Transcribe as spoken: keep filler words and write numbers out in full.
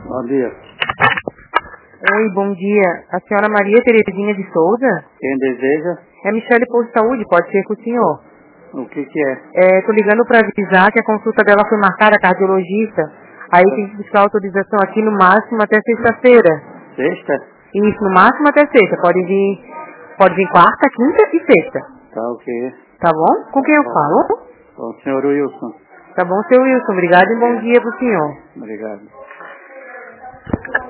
Bom dia. Oi, bom dia. A senhora Maria Terezinha de Souza? Quem deseja? É Michele Posto de Saúde, pode ser com o senhor. O que que é? É, tô ligando para avisar que a consulta dela foi marcada, cardiologista. Aí tem que buscar autorização aqui no máximo até sexta-feira. Sexta? Isso, no máximo até sexta. Pode vir, pode vir quarta, quinta e sexta. Tá ok. Tá bom? Com quem eu falo? Com o senhor Wilson. Tá bom, seu Wilson. Obrigado e bom dia pro senhor. Obrigado.